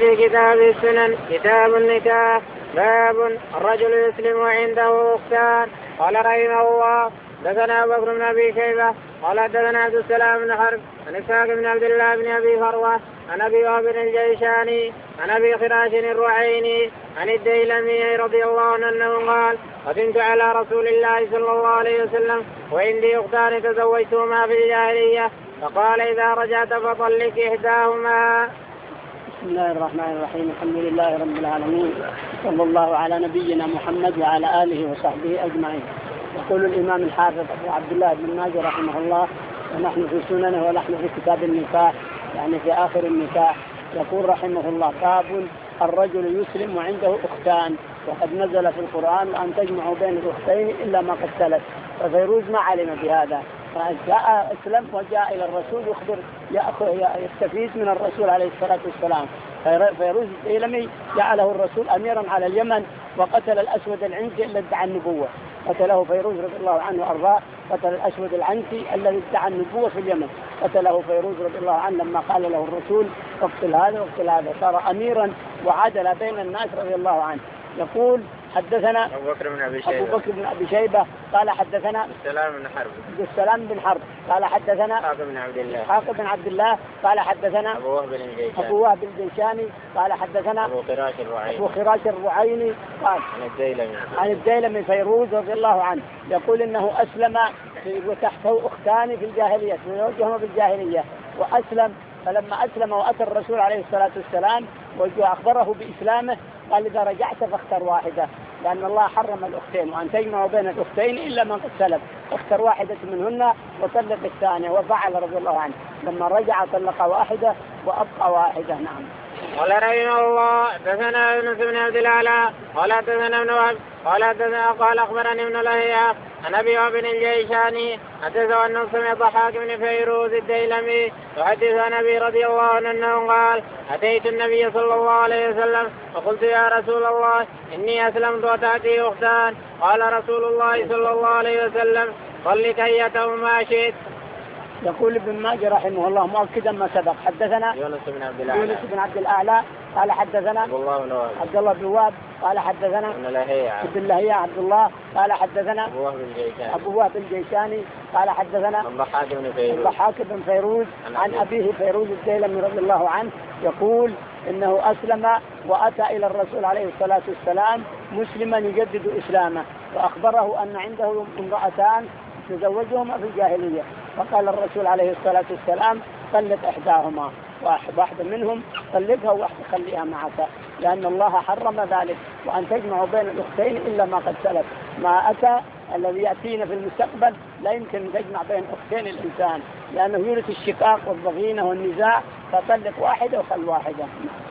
في كتاب السنن كتاب النكاح باب الرجل يسلم وعنده أختان. قال رحمه الله حدثنا أبو بكر بن أبي شيبة قال حدثنا عبد السلام بن حرب عن إسحاق بن عبد الله بن أبي فروة عن أبي وهب الجيشاني عن أبي خراش الرعيني عن الديلمي رضي الله عنه أنه قال قدمت على رسول الله صلى الله عليه وسلم وعندي أختان تزوجتهما في الجاهلية فقال إذا رجعت فطلق إحداهما. بسم الله الرحمن الرحيم. الحمد لله رب العالمين، صلى الله على نبينا محمد وعلى آله وصحبه أجمعين. يقول الإمام الحافظ أبو عبد الله بن ماجه رحمه الله ونحن في سننه ونحن في كتاب النكاح يعني في آخر النكاح. يقول رحمه الله باب الرجل يسلم وعنده أختان وقد نزل في القرآن أن تجمعوا بين الأختين إلا ما قد سلف. ففيروز ما علم بهذا فجاء أسلم وجاء إلى الرسول يستفيد من الرسول عليه الصلاة والسلام. فيروز الديلمي جعله الرسول أميرا على اليمن وقتل الأسود العنسي الذي ادعى النبوة. قتله فيروز رضي الله عنه وأرضاه، قتل الأسود العنسي الذي ادعى النبوة في اليمن، قتله فيروز رضي الله عنه لما قال له الرسول اقتل هذا واقتل هذا. صار أميرا وعدل بين الناس رضي الله عنه. يقول حدثنا أبو بكر بن أبي شيبة قال حدثنا السلام بن حرب قال حدثنا إسحاق بن عبد الله قال حدثنا أبو وهب الجيشاني قال حدثنا أبو خراش الرعيني قال عن الديلمي فيروز رضي الله عنه يقول إنه أسلم وتحته أختان في الجاهلية تزوجهما في الجاهلية وأسلم. فلما أسلم وأتى الرسول عليه الصلاة والسلام وأخبره بإسلامه قال إذا رجعت فاختر واحدة لأن الله حرم الأختين وأن تجمعوا بين الأختين إلا ما قد سلف. اختر واحدة منهن وطلق الثانية وفعل رضي الله عنه. لما رجع طلق واحدة وأبقى واحدة. نعم. قال رحمه الله حدثنا يونس بن عبد الأعلى قال حدثنا ابن وهب قال أخبرني ابن لهيعة عن أبي وهب الجيشاني حدثه أنه سمع ضحاك بن فيروز الديلمي يحدث عن أبي رضي الله عنه أنه قال أتيت النبي صلى الله عليه وسلم فقلت يا رسول الله إني أسلمت وتأتي أختان. قال رسول الله صلى الله عليه وسلم طلق أيتهما شئت. يقول ابن ماجه رحمه الله مؤكدا ما سبق حدثنا يونس بن عبد الأعلى قال حدثنا عبد الله بن وهب قال حدثنا ابن لهيعة عبد الله قال حدثنا أبو وهب الجيشاني قال حدثنا الضحاك بن فيروز عن أبيه فيروز الديلمي رضي الله عنه يقول إنه أسلم وأتى إلى الرسول عليه الصلاة والسلام مسلما يجدد إسلامه وأخبره أن عنده امرأتان تزوجهما في الجاهلية. فقال الرسول عليه الصلاة والسلام طلق إحداهما واحدة منهم طلقها وواحدة خليها معك لأن الله حرم ذلك وأن تجمعوا بين الأختين إلا ما قد سلف. ما أتى الذي يأتينا في المستقبل لا يمكن تجمع بين أختين الإنسان لأنه يورث الشقاق والضغينة والنزاع فطلق واحدة وخل واحدة.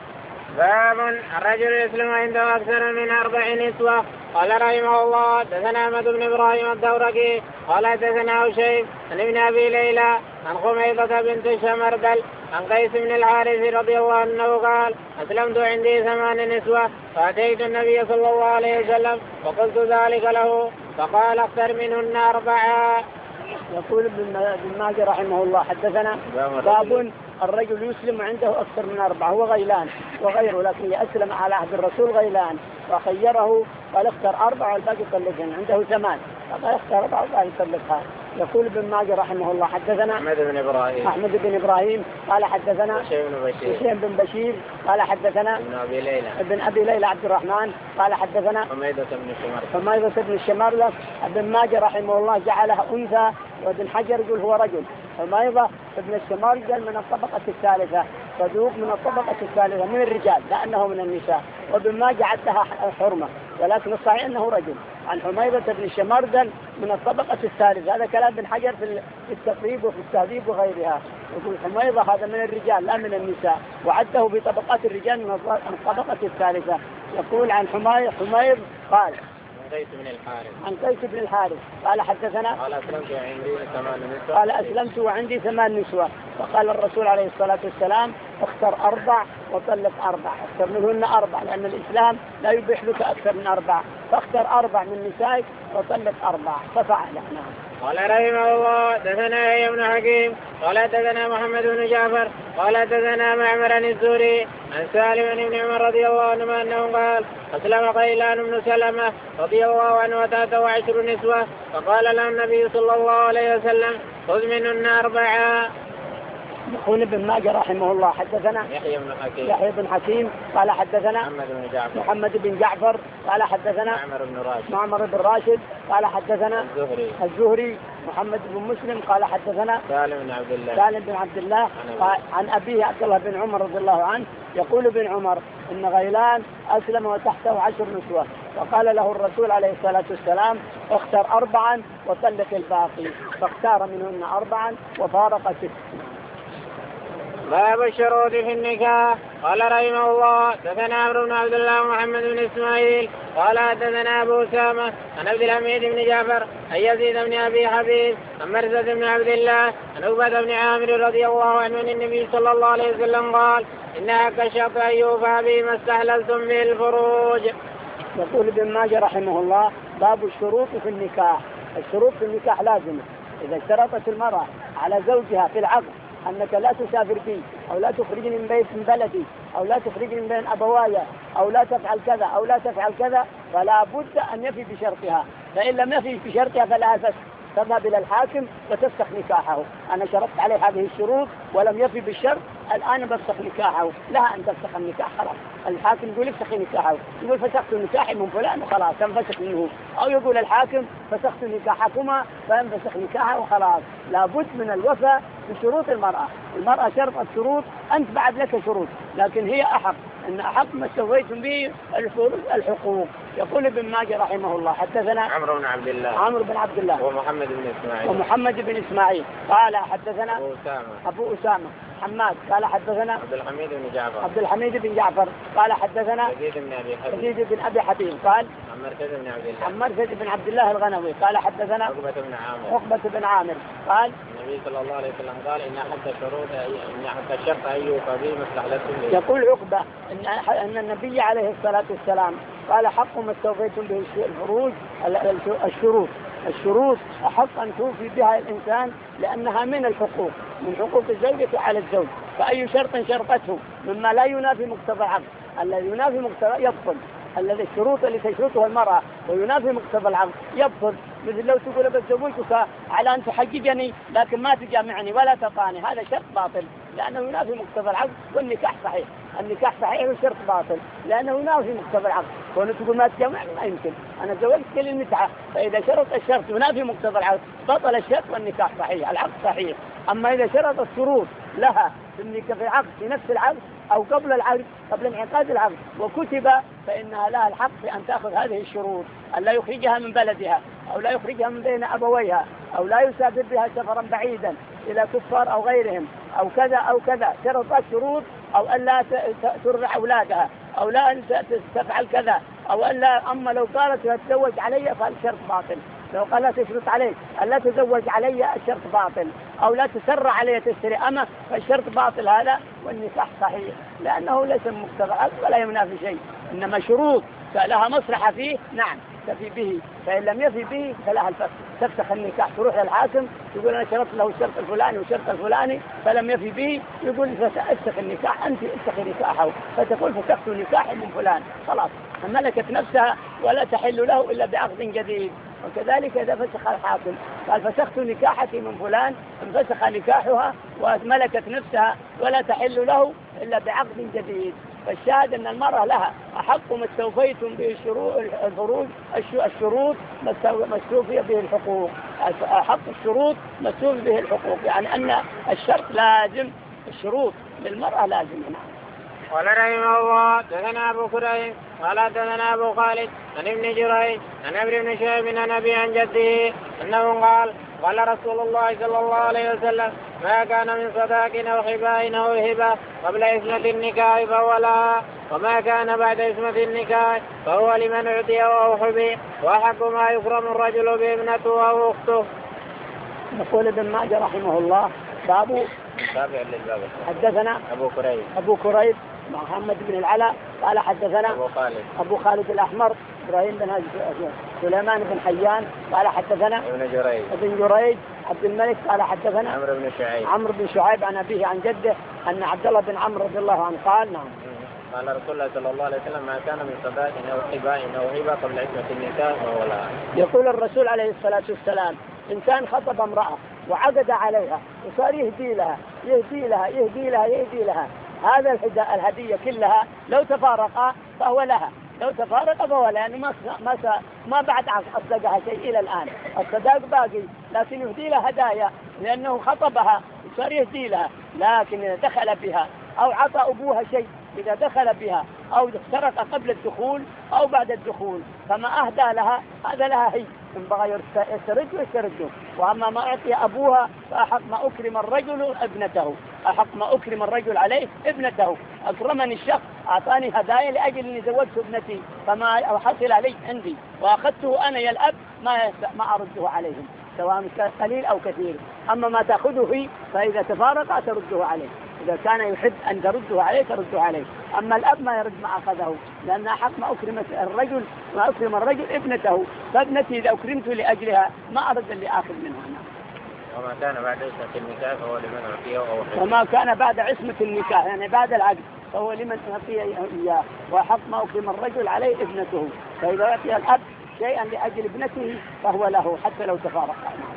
باب الرجل يسلم عنده أكثر من 4 نسوة. قال رحمه الله حدثنا أحمد بن إبراهيم الدورقي قال حدثنا هشيم عن ابن أبي ليلى عن خميضة بنت شمردل عن قيس بن الحارث رضي الله عنه قال أسلمت عندي 8 نسوة فأتيت النبي صلى الله عليه وسلم وقلت ذلك له فقال اختر منهن 4. يقول ابن ماجه رحمه الله حدثنا باب الرجل يسلم عنده أكثر من 4. هو غيلان وغيره لكن أسلم على عهد الرسول غيلان وخيره قال اختر 4 والباقي طلقهن. عنده 8 فقال اختر 4 والباقي طلقها. يقول ابن ماجه رحمه الله حدثنا أحمد بن إبراهيم قال حدثنا هشيم بن بشير قال حدثنا ابن أبي ليلى عبد الرحمن قال حدثنا حميدة بن الشمارلة. ابن ماجه رحمه الله جعلها أنثى وابن حجر يقول هو رجل. حميدة ابن الشمارلة من الطبقة الثالثة صدوق من الطبقة الثالثة من الرجال لأنه من النساء وابن ماجه عدها حرمة ولكن الصحيح أنه رجل. عن حميدة بن الشمردل من الطبقة الثالثة. هذا كلام ابن حجر في التقريب وفي التهذيب وغيرها. يقول حميدة هذا من الرجال لا من النساء وعده بطبقات الرجال من الطبقة الثالثة. يقول عن حميد قال عن قيس بن الحارث قال حدثنا قال أسلمت وعندي 8 نسوة. فقال الرسول عليه الصلاة والسلام اختر 4 وطلق 4 اختر منهن 4 لأن الإسلام لا يبيح لك أكثر من 4 فاختر 4 من نسائك وطلق 4 ففعل. قال رحمه الله دثنا يحيى بن حكيم قال دثنا محمد بن جعفر قال دثنا معمر عن الزهري عن سالم بن عمر رضي الله عنه انه قال اسلم غيلان بن سلمة رضي الله عنه وتاته 10 نسوة فقال له النبي صلى الله عليه وسلم خذ منهن 4. يقول ابن ماجه رحمه الله حدثنا يحيى بن حكيم قال حدثنا محمد بن جعفر قال حدثنا معمر بن راشد قال حدثنا الزهري محمد بن مسلم قال حدثنا سالم بن عبد الله عن أبيه عبد الله بن عمر رضي الله عنه يقول ابن عمر إن غيلان أسلم وتحته 10 نسوة فقال له الرسول عليه الصلاة والسلام اختر 4 وطلق الباقي فاختار منهن 4 وفارق 6. باب الشروط في النكاح. قال رحمه الله دثنا عمرو بن عبد الله محمد بن اسماعيل قال حدثنا ابو اسامه عن عبد الحميد بن جعفر عن يزيد بن ابي حبيب عن مرثد بن عبد الله عن عقبة بن عامر رضي الله عنه ان النبي صلى الله عليه وسلم قال ان حق الشرط ان يوفى به ما استحللتم به الفروج. يقول ابن ماجه رحمه الله باب الشروط في النكاح. الشروط في النكاح لازمه. اذا اشترطت المرأة على زوجها في العقد أنك لا تسافر بي أو لا تخرجني من بلدي أو لا تخرجني من بين أبوايا أو لا تفعل كذا أو لا تفعل كذا فلا بد أن يفي بشرطها. فإن لم يفي بشرطها فلا أساس تذهب إلى الحاكم وتفسخ نكاحه. أنا شرطت عليه هذه الشروط ولم يفي بالشرط الآن بفسخ نكاحه. لها أن تفسخ النكاح خلاص. الحاكم يقول افسخي نكاحه يقول فسخت نكاحي من فلان وخلاص تنفسخ منه أو يقول الحاكم فسخت نكاحكما فينفسخ نكاحه وخلاص. لابد من الوفاء بشروط المرأة. المرأة شرطت شروط أنت بعد لك شروط لكن هي أحق أن أحق ما سويتم به الحقوق. يقول ابن ماجه رحمه الله حدثنا عمرو بن عبد الله ومحمد بن إسماعيل قال حدثنا أبو أسامة حماد قال حدثنا عبد الحميد بن جعفر قال حدثنا يزيد بن أبي حبيب قال عن مرثد بن عبد الله الغنوي قال حدثنا عقبة بن عامر قال النبي صلى الله عليه وسلم قال إن حق الشرط أن يوفى به ما استحللتم به. يقول عقبة أن النبي عليه الصلاة والسلام قال حق ما استوفيتم به الفروج الشروط أحق أن توفي بها الإنسان لأنها من الحقوق من حقوق الزوجة على الزوج. فأي شرط شرطته مما لا ينافي مقتضى العقد الذي ينافي مقتضى يبطل. الذي الشروط اللي تشرطها المرأة وينافي مقتضى العقد يبطل. مثل لو تقول بتزوجك على أن تحجبني لكن ما تجامعني ولا تطعني هذا شرط باطل لأنه ينافي مقتضى العقد والنكاح صحيح. النكاح صحيح والشرط باطل لأنه ينافي مقتضى العقد. كون تقول ما تجامعني ما يمكن أنا زوجتك للمتعة. فإذا شرط الشرط ينافي مقتضى العقد بطل الشرط والنكاح صحيح العقد صحيح. أما إذا شرط الشروط لها في العقد في نفس العقد أو قبل العقد قبل انعقاد العقد وكتب فإنها لها الحق في أن تأخذ هذه الشروط أن لا يخرجها من بلدها أو لا يخرجها من بين أبويها أو لا يسافر بها سفرا بعيدا إلى كفار أو غيرهم أو كذا أو كذا. شرطت شروط أو أن لا ترضع أولادها أو لا أن تفعل كذا أو أن لا. أما لو قالت تتزوج علي فالشرط باطل. لو قالت تشرط عليك ألا تزوج علي الشرط باطل أو لا تسرع علي تشتري أما فالشرط باطل هذا والنكاح صحيح لأنه ليس مقتضى ولا ينافي شيء. إنما شروط لها مصلحة فيه نعم تفي به. فإن لم يفي به فلها الفسخ تفسخ النكاح. تروح للحاكم يقول أنا شرطت له الشرط الفلاني والشرط الفلاني فلم يفي به يقول فسأفسخ النكاح أنت افسخي نكاحه فتقول فسخت نكاحي من فلان خلاص ملكت نفسها ولا تحل له إلا بعقد جديد. وكذلك إذا فسخ الحاكم قال فسخت نكاحتي من فلان فسخ نكاحها وملكت نفسها ولا تحل له إلا بعقد جديد. فالشاهد أن المرأة لها أحق ما استوفيتم به الفروج الشروط ما استوفي به الحقوق. أحق الشروط ما استوفي به الحقوق يعني أن الشرط لازم الشروط للمرأة لازم. قال رحمه الله دثنا أبو كريم قال دثنا أبو خالد عن ابن جريج عن عمرو بن شهاب عن أبي عن جده أنه قال رسول الله صلى الله عليه وسلم ما كان من صداق أو حباء أو هبة قبل إثمة النكاح فهو لها وما كان بعد إثمة النكاح فهو لمن أعطي أو حبي وأحق ما يكرم الرجل بابنته أو أخته. يقول ابن ماجه رحمه الله باب حدثنا أبو كريب محمد بن العلاء قال حدثنا أبو خالد الأحمر إبراهيم بن سليمان بن حيان قال حدثنا ابن جريج عبد الملك قال حدثنا عمرو بن شعيب عن أبيه عن جده أن عبد الله بن عمرو رضي الله عنه قال نعم قال رسول الله صلى الله عليه وسلم ما كان من صداق أو هبة قبل عصمة النكاح ولا. يقول الرسول عليه الصلاة والسلام إنسان خطب امرأة وعقد عليها وصار يهدي لها هذا الهدية كلها لو تفارقا فهو لها، لو تفارق فهو لها، يعني ما بعد أصدقها شيء إلى الآن، الصداق باقي لكن يهدي لها هدايا لأنه خطبها وصار يهدي لها. لكن إذا دخل بها أو عطى أبوها شيء، إذا دخل بها أو سرق قبل الدخول أو بعد الدخول فما أهدى لها هذا لها هي، إن بغى يسترده. وأما ما أعطي أبوها فأحق ما أكرم الرجل ابنته، أحق ما أكرم الرجل عليه ابنته. أكرمني الشخص أعطاني هدايا لأجل أني زوجت ابنتي فما حصل علي عندي وأخذته أنا يا الأب ما أرده عليهم سواء قليل أو كثير. أما ما تأخذه هي فإذا تفارق ترده عليه، إذا كان يحب أن ترده عليه ترده عليه. أما الأب ما يرد ما أخذه، لأن حق ما أكرم الرجل ابنته، فابنتي إذا أكرمت لأجلها ما أرد اللي آخذ منها. وما كان بعد عصمة النكاح فهو لمن أعطيه أو حب. وما كان بعد عصمة النكاح يعني بعد العقد فهو لمن أعطيه إياه، وحق ما أكرم الرجل عليه ابنته، فإذا أعطي الأب شيئا لأجل ابنته فهو له حتى لو تفارق.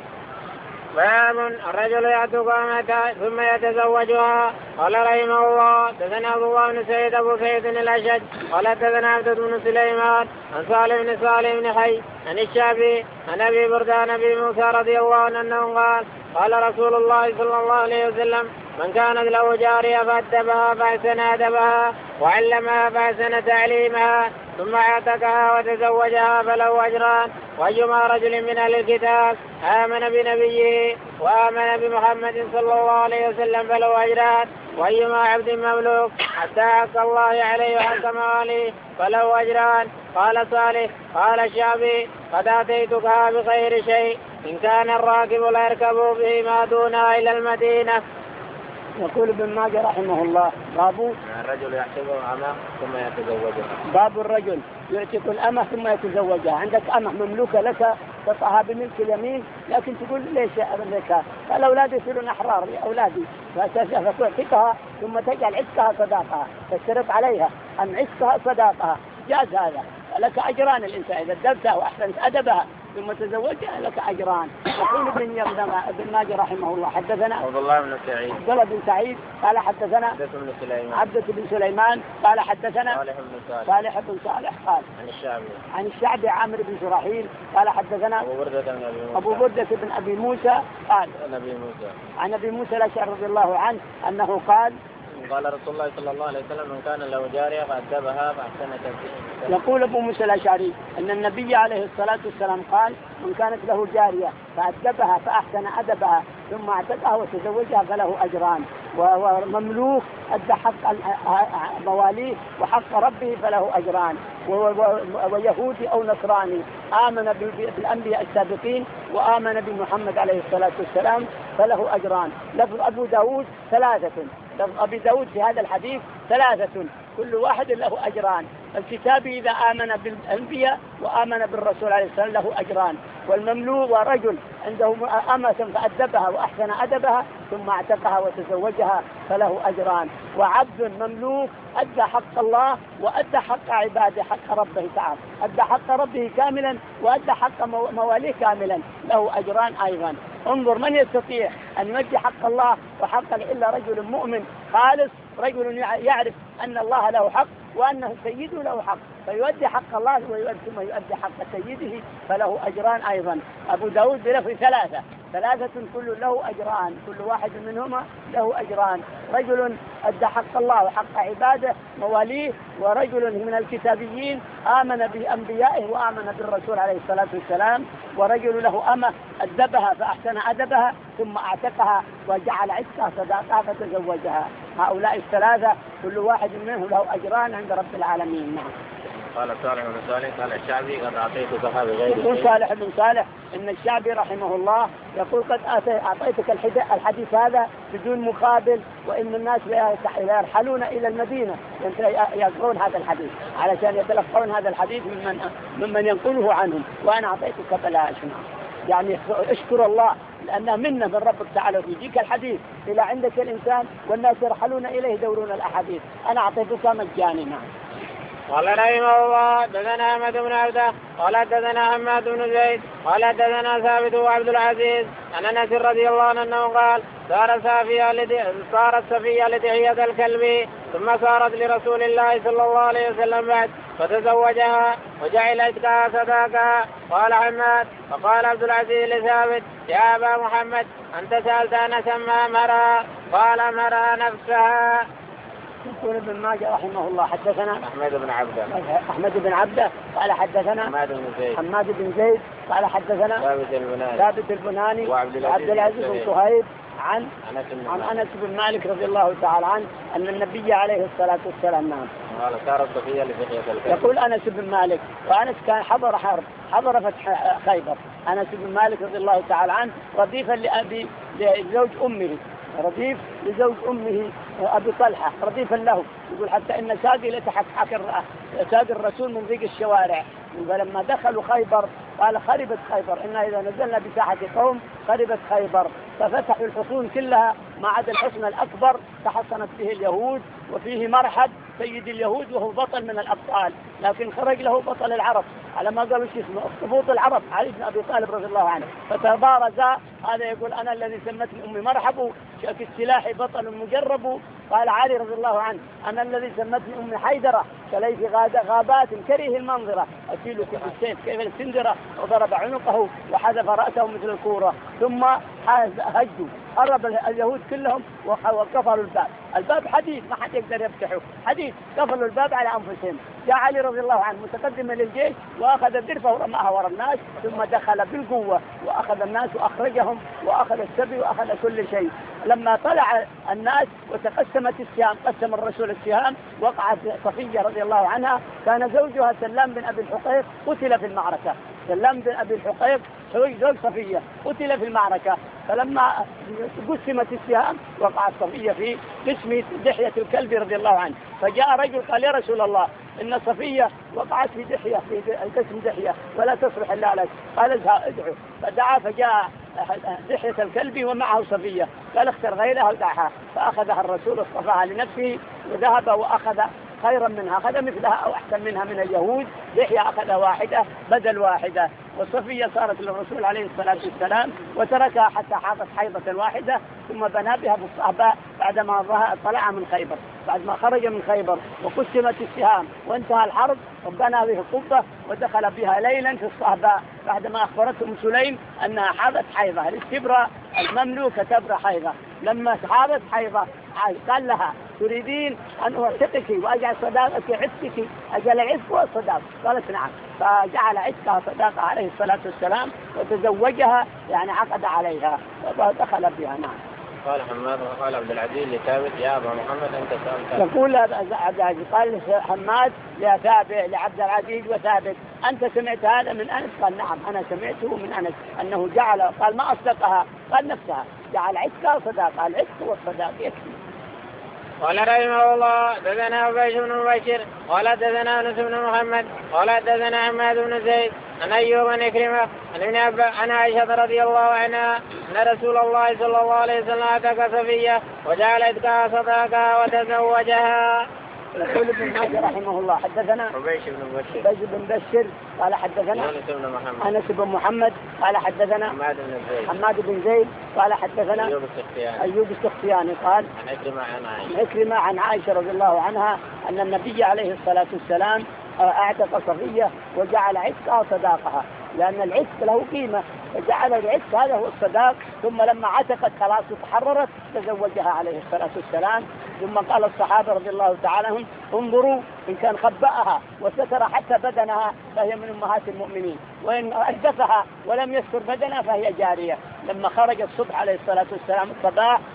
باب الرجل يعتق أمته ثم يتزوجها. قال رحمه الله دثنا عبد الله بن سعيد أبو سعيد الأشج قال دثنا عبد بن سليمان عن صالح بن حي عن الشعبي عن أبي بردان أبي موسى رضي الله عنه أنه قال رسول الله صلى الله عليه وسلم من كانت له جارية فأدبها فأحسن أدبها وعلمها فأحسن تعليمها ثم اعتقها وتزوجها فله أجران. وأيما رجل من أهل الكتاب آمن بنبيه وآمن بمحمد صلى الله عليه وسلم فله أجران. وأيما عبد مملوك حتى حق الله عليه وحق مواليه فله أجران. قال صالح قال الشعبي قد أتيتكها بخير شيء إن كان الراكب لا يركب به ما دونها إلى المدينة. يقول ابن ماجه رحمه الله باب الرجل يعتق أمه ثم يتزوجها. باب الرجل يعتق الأمة ثم يتزوجها. عندك أمة مملوكة لك تطعها بملك اليمين لكن تقول ليش أملكها؟ فالأولاد يصيرون أحرار لأولادي فتعتقها ثم تجعل عتقها صداقها، تشترط عليها أن عتقها صداقها، جاز هذا. لك أجران الإنسان إذا أدبتها وأحسنت أدبها ثم تزوجها لك أجران. يقول ابن ماجه رحمه الله حدثنا عبد الله بن سعيد قال حدثنا عبدة بن سليمان قال حدثنا صالح بن صالح قال عن الشعبي عامر بن شراحيل قال حدثنا أبو بردة بن أبي موسى قال عن أبي موسى الأشعري رضي الله عنه أنه قال رسول الله صلى الله عليه وسلم من كان له جارية فأدبها فأحسن تأديبها. يقول أبو موسى الأشعري أن النبي عليه الصلاة والسلام قال من كانت له جارية فأدبها فأحسن أدبها ثم اعتقها وتزوجها فله أجران. ومملوك أدى حق مواليه وحق ربه فله أجران. ويهودي أو نصراني آمن بالأنبياء السابقين وآمن بمحمد عليه الصلاة والسلام فله أجران. لفظ أبو داود ثلاثة، لفظ أبي داود في هذا الحديث ثلاثة كل واحد له أجران. الكتابي إذا آمن بالأنبياء وآمن بالرسول عليه السلام له أجران. والمملوك ورجل عنده أمة فأدبها وأحسن أدبها ثم اعتقها وتزوجها فله أجران. وعبد مملوك أدى حق الله وأدى حق عباده حق ربه تعالى، أدى حق ربه كاملا وأدى حق مواليه كاملا له أجران أيضا. انظر من يستطيع أن يؤدي حق الله وحق إلا رجل مؤمن خالص، رجل يعرف أن الله له حق وأنه سيده له حق فيؤدي حق الله ثم يؤدي حق سيده فله أجران أيضا. أبو داود بلفظ ثلاثة كل له أجران، كل واحد منهما له أجران. رجل أدى حق الله وحق عباده مواليه، ورجل من الكتابيين آمن بأنبيائه وآمن بالرسول عليه الصلاة والسلام، ورجل له أمة أدبها فأحسن أدبها ثم أعتقها وجعل عتقها صداقها فتزوجها. هؤلاء الثلاثة كل واحد منهم له أجران عند رب العالمين. قال صالح بن صالح قال الشعبي قد أعطيتك هذا غير يقول صالح بن صالح إن الشعبي رحمه الله يقول قد أعطيتك الحديث هذا بدون مقابل، وإن الناس لا يرحلون إلى المدينة يقرؤون هذا الحديث علشان يتلقون هذا الحديث ممن ينقله عنهم، وأنا أعطيتك بلاش. يعني اشكر الله لأنها منة من ربك تعالى، يجيك الحديث إلى عندك الإنسان والناس يرحلون إليه يدورون الأحاديث، أنا أعطيتك مجاني. نعم. قال رحمه الله دثنا أحمد بن عبده قال دثنا حماد بن زيد قال دثنا ثابت وعبد العزيز عن أنس رضي الله عنه أنه قال صارت صفية لدحية الكلب ثم صارت لرسول الله صلى الله عليه وسلم بعد فتزوجها وجعل عتقها صداقها. قال حماد فقال عبد العزيز لثابت يا أبا محمد أنت سألت أنسا ما مرى؟ قال مرى نفسها. يقول ابن ماجه رحمه الله حدثنا أحمد بن عبده قال حدثنا حماد بن زيد قال حدثنا ثابت البناني وعبد العزيز بن صهيب عن أنس بن مالك رضي الله تعالى عنه أن النبي عليه الصلاة والسلام نعم يقول أنس بن مالك، وأنس كان حضر فتح خيبر. أنس بن مالك رضي الله تعالى عنه رديفا لزوج أمه أبي طلحة رديفا له، يقول حتى إن ساقي لتحكحك ساقي الرسول من ضيق الشوارع. فلما دخلوا خيبر قال خربت خيبر، إنا إذا نزلنا بساحة قوم خربت خيبر، ففتحوا الحصون كلها ما عدا الحصن الأكبر تحصنت به اليهود، وفيه مرحب سيد اليهود وهو بطل من الأبطال، لكن خرج له بطل العرب على ما قالوا شو اسمه اخطبوط العرب علي بن أبي طالب رضي الله عنه، فتبارزا. هذا يقول أنا الذي سمتني أمي مرحب شاك السلاح بطل مجرب، قال علي رضي الله عنه أنا الذي سمتني أمي حيدرة كليث غابات كريه المنظرة أسيلك بالسيف كيف السندرة، وضرب عنقه وحذف رأسه مثل الكورة. ثم هجوا قرب اليهود كلهم وقفلوا الباب حديد ما حد يقدر يفتحه، حديد قفلوا الباب على أنفسهم. جاء علي رضي الله عنه متقدما للجيش وأخذ الدرفة ورماها وراء الناس، ثم دخل بالقوة وأخذ الناس وأخرجهم وأخذ السبي وأخذ كل شيء. لما طلع الناس وتقسمت السهام قسم الرسول السهام، وقعت صفية رضي الله عنها كان زوجها سلام بن أبي الحقيق قتل في المعركة. سلام بن أبي الحقيق زوج صفية قتل في المعركة، فلما قسمت السهام وقعت صفية في قسم دحية الكلب رضي الله عنه. فجاء رجل قال يا رسول الله إن صفية وقعت في دحية في قسم دحية ولا تصلح إلا لك. قال ادعو، فدعا فجاء دحية الكلب ومعه صفية، قال اختر غيرها ودعها، فأخذها الرسول اصطفاها لنفسه وذهب وأخذ خيرا منها، أخذ مثلها أو أحسن منها من اليهود. دحية أخذ واحدة بدل واحدة، وصفية صارت للرسول عليه الصلاة والسلام وتركها حتى حاضت حيضة واحدة، ثم بنى بها بالصحباء بعدما طلع من خيبر، بعد ما خرج من خيبر وقسمت السهام وانتهى الحرب وبنى به القبة ودخل بها ليلا في الصحباء بعدما أخبرتهم سليم أنها حاضت حيضة. الاستبرة المملوكة تبرى حيضة، لما حاضت حيضة قال لها تريدين أن أعتقك وأجعل صداقك عتقك، أجعل عتق والصداق؟ قالت نعم، فجعل عتقها صداقة عليه الصلاة والسلام وتزوجها يعني عقد عليها ودخل بها. نعم. قال حماد وقال عبد العزيز لثابت يا أبا محمد أنت سألت. يقول عبد العزيز قال حماد لعبد العزيز وثابت أنت سمعت هذا من أنس؟ قال نعم أنا سمعته من أنس أنه جعل، قال ما أصدقها، قال نفسها جعل عتقها صداقة، العتق والصداق يكفي. قال رحمه الله دثنا عبيش بن مبشر قال دثنا انس بن محمد قال دثنا حماد بن زيد عن ايوب بن عكرمة عن ابن عباس عن عائشة رضي الله عنها ان رسول الله صلى الله عليه وسلم اعتق صفية وجعل عتقها صداقها وتزوجها. يقول ابن ماجه رحمه الله حدثنا عبيش بن بشر قال حدثنا انس بن محمد قال حدثنا حماد بن زيد قال حدثنا ايوب السختياني قال عن عكرمة عن عائشة رضي الله عنها ان النبي عليه الصلاة والسلام اعتق صفية وجعل عتقها صداقها، لأن العتق له قيمة، فجعل العتق هذا هو الصداق. ثم لما عتقت خلاص وتحررت تزوجها عليه الصلاة والسلام. ثم قال الصحابة رضي الله تعالى عنهم انظروا إن كان خبأها وستر حتى بدنها فهي من أمهات المؤمنين، وإن أحدثها ولم يستر بدنها فهي جارية. لما خرج الصبح عليه الصلاة والسلام الصباح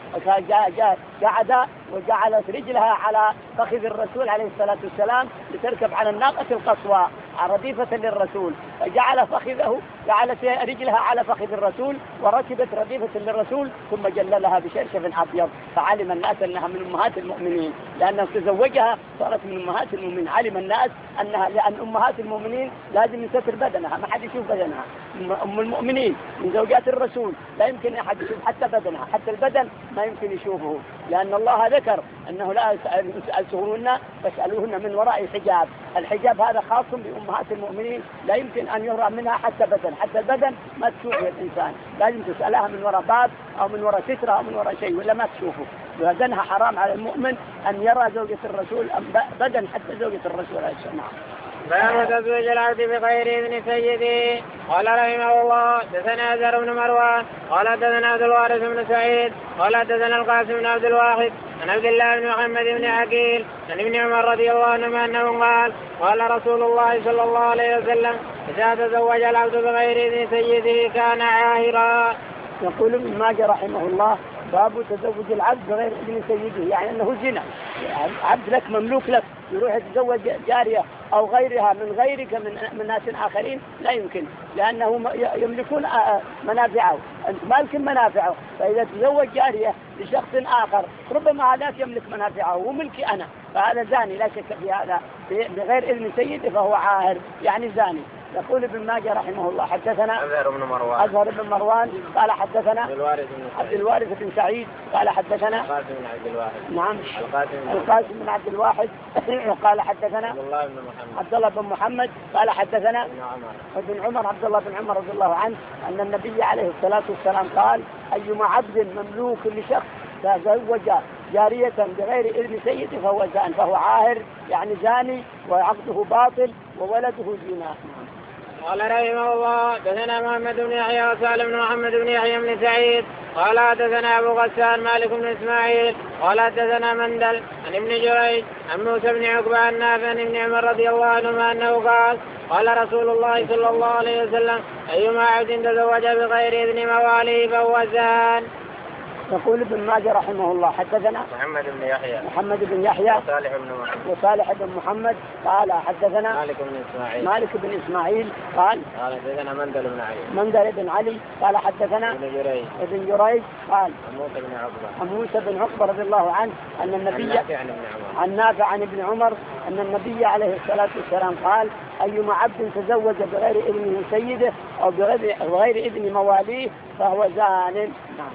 وجعلت رجلها على فخذ الرسول عليه الصلاة والسلام لتركب على الناقة القصوى رديفة للرسول، جعلت رجلها على فخذ الرسول وركبت رديفة للرسول، ثم جللها بشرشف أبيض، فعلم الناس أنها من أمهات المؤمنين، لأنه تزوجها صارت من أمهات المؤمنين. علم الناس أنها لأن أمهات المؤمنين لازم يستر بدنها، ما حد يشوف بدنها. أم المؤمنين من زوجات الرسول لا يمكن أحد يشوف حتى بدنها، حتى البدن ما يمكن يشوفه، لأن الله ذكر أنه لا يسألوهن فاسألوهن من وراء حجاب. الحجاب هذا خاص بأمهات المؤمنين، لا يمكن أن يرى منها حتى بدن، حتى البدن ما تشوفه الإنسان، لازم تسألها من وراء باب أو من وراء سترة أو من وراء شيء ولا ما تشوفه. بدنها حرام على المؤمن أن يرى زوجة الرسول بدن حتى زوجة الرسول عليه السلام. باب تزويج العبد بغير إذن سيده. قال رحمه الله دثنا أزهر بن مروان قال دثنا عبد الوارث بن سعيد قال دثنا القاسم بن عبد الواحد عن عبد الله بن محمد بن عقيل عن ابن عمر رضي الله عنهما أنه قال رسول الله صلى الله عليه وسلم إذا تزوج العبد بغير إذن سيده كان عاهرا. يقول ابن ماجه رحمه الله باب تزوج العبد بغير إذن سيده، يعني أنه زنا، عبد لك مملوك لك يروح يتزوج جارية أو غيرها من غيرك من ناس آخرين لا يمكن، لأنه يملكون منافعه، أنت مالك منافعه، فإذا تزوج جارية لشخص آخر ربما هذاك يملك منافعه وملكي أنا، فهذا زاني لا شك في هذا بغير إذن سيده فهو عاهر يعني زاني. يقول ابن ماجه رحمه الله حدثنا أزهر بن مروان قال حدثنا عبد الوارث بن سعيد قال حدثنا القاسم بن عبد الواحد قال حدثنا عبد الله بن محمد قال حدثنا ابن عمر عبد الله بن عمر رضي الله عنه أن النبي عليه الصلاة والسلام قال أيما عبد مملوك لشخص تزوج جارية بغير إذن سيده فهو زان، فهو عاهر يعني زاني وعقده باطل وولده زنا. قال رحمه الله دثنا محمد بن يحيى وسالم بن محمد بن يحيى بن سعيد قال دثنا أبو غسان مالك بن إسماعيل قال دثنا مندل عن ابن جريج عن موسى بن عقبة عن نافع عن ابن عمر رضي الله عنهما أنه قال رسول الله صلى الله عليه وسلم أيما عبد تزوج بغير إذن مواليه فهو زان. يقول ابن ماجه رحمه الله حدثنا محمد بن يحيى وصالح بن محمد قال حدثنا مالك بن إسماعيل قال حدثنا مندل بن علي قال حدثنا ابن جريج قال عن موسى بن عقبة رضي الله عنه أن النبي عن نافع عن ابن عمر أن النبي عليه الصلاة والسلام قال أيما عبد تزوج بغير إذن سيده أو بغير إذن مواليه فهو زان.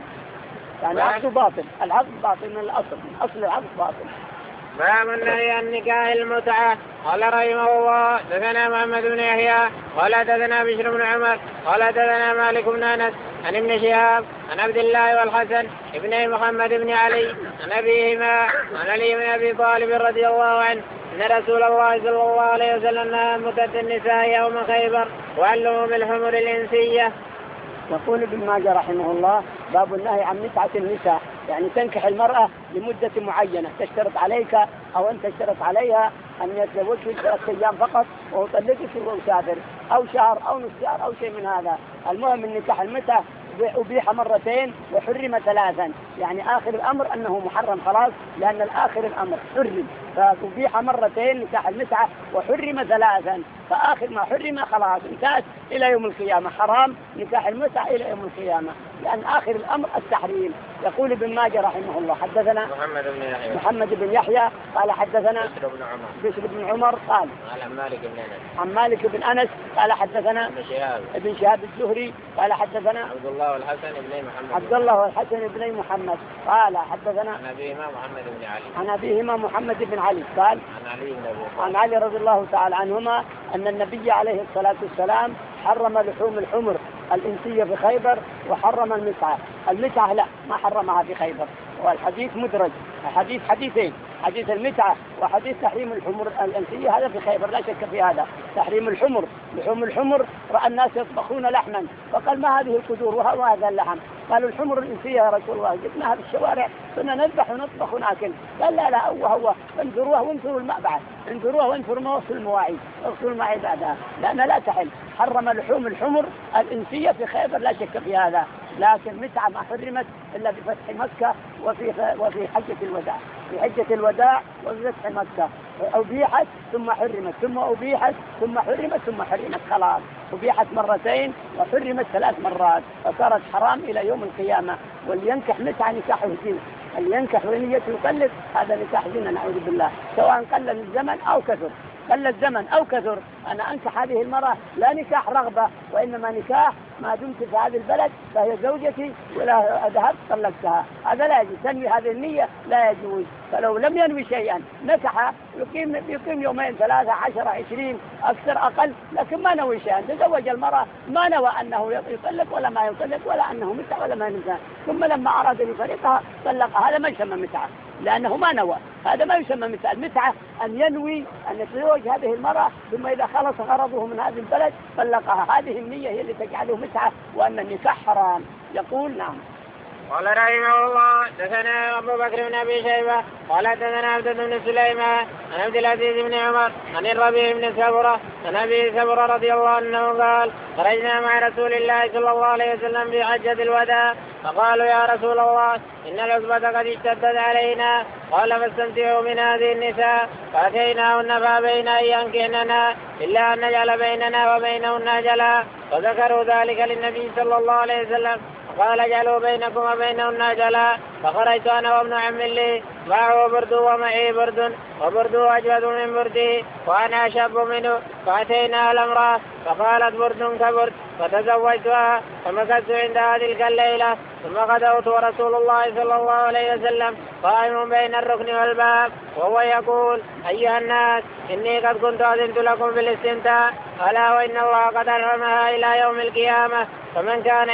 يعني العقد باطل، العقد باطل من أصل العقد باطل. باب النهي عن نكاح المتعة. قال رحمه الله دثنا محمد بن يحيى قال دثنا بشر بن عمر قال دثنا مالك بن أنس عن ابن شهاب عن عبد الله والحسن ابن محمد بن علي عن أبيهما عن علي بن أبي طالب رضي الله عنه أن رسول الله صلى الله عليه وسلم نهى متعة النساء يوم خيبر وعلهم بالحمر الإنسية. يقول ابن ماجه رحمه الله باب النهي عن متعة النساء، يعني تنكح المرأة لمدة معينة، تشترط عليك أو أن تشترط عليها أن يتزوجك 3 أيام فقط ويطلقك ويسافر أو شهر أو نصف شهر أو شيء من هذا. المهم النكاح المتعة أبيح مرتين وحرم 3، يعني آخر الأمر أنه محرم خلاص، لأن الآخر الأمر حرم، فأبيح مرتين نكاح المتعة وحرم 3، فآخر ما حرم خلاص انتهت إلى يوم القيامة، حرام نكاح المتعة إلى يوم القيامة، لأن آخر الأمر التحريم. يقول ابن ماجه رحمه الله حدثنا محمد بن يحيى قال حدثنا بشر بن عمر قال عن مالك بن أنس قال حدثنا ابن شهاب الزهري قال حدثنا عبد الله والحسن بن محمد قال حدثنا عن أبيهما محمد بن علي قال عن علي رضي الله تعالى عنهما أن النبي عليه الصلاة والسلام حرم لحوم الحمر الإنسية في خيبر وحرم المتعة لا ما حرمها في خيبر، والحديث مدرج، الحديث حديثين، حديث المتعة وحديث تحريم الحمر الأنسية هذا في خيبر لا شك في هذا. تحريم الحمر، لحوم الحمر، رأى الناس يطبخون لحما فقال ما هذه القدور وهذا اللحم؟ قالوا الحمر الإنسية يا رسول الله، جبناها في الشوارع كنا نذبح ونطبخ وناكل. قال لا لا هو انظروها وانظروا المأبعث، انظروها وانظروا ما وصل المواعيد، اغسلوا المواعيد بعدها لأنها لا تحل. حرم لحوم الحمر الإنسية في خيبر لا شك في هذا، لكن متعة ما حرمت إلا بفتح مكة وفي حجة الوداع. في حجة الوداع وفي فتح مكة أبيحت ثم حرمت ثم أبيحت ثم حرمت ثم حرمت، خلاص أبيحت مرتين وحرمت 3 مرات فصارت حرام إلى يوم القيامة. واللي ينكح متعة نكاحه زنا، اللي ينكح ونية يقلد هذا نكاح زنا نعوذ بالله، سواء قل الزمن أو كثر، قل الزمن أو كثر. أنا أنكح هذه المرأة لا نكاح رغبة وإنما نكاح ما دمت في هذه البلد فهي زوجتي ولا ذهبت طلقتها، هذا لا يجوز. تنوي هذه النية لا يجوز. فلو لم ينوي شيئا نكح يقيم يومين 3 10 20 أكثر أقل، لكن ما نوي شيئا. تزوج المرأة ما نوى أنه يطلق ولا ما يطلق ولا أنه متعة ولا ما نزال، ثم لما أراد أن يفارقها طلقها، هذا ما يسمى متعة لأنه ما نوى، هذا ما يسمى متعة. المتعة أن ينوي أن يتزوج هذه المرأة ثم إذا خلص غرضه من هذه البلد طلقها، هذه النية هي اللي تجعله متعة وأن النكاح حرام. يقول نعم. قال رحمه الله دثنا أبو بكر بن أبي شيبة قال دثنا عبد بن سليمان عن عبد العزيز بن عمر عن الربيع بن سبرة عن أبي سبرة رضي الله عنه قال خرجنا مع رسول الله صلى الله عليه وسلم في حجة الوداع فقالوا يا رسول الله إن العصبة قد اشتدت علينا، قال فاستمتعوا من هذه النساء، فأتيناهن فأبين أن ينكحننا إلا أن نجعل بيننا وبينهن أجلا، وذكروا ذلك للنبي صلى الله عليه وسلم قال اجعلوا بينكم وبينهن أجلا. فخرجت أنا وابن عم لي معه برد ومعي برد وبرده أجود من برده وأنا أشب منه، فأتينا الأمرأة فقالت برد كبرد فتزوجتها فمكثت عندها تلك الليلة. ثم غدوت ورسول الله صلى الله عليه وسلم قائم بين الركن والباب وهو يقول أيها الناس إني قد كنت أذنت لكم بالاستمتاع، ألا وإن الله قد حرمها إلى يوم القيامة، فمن كان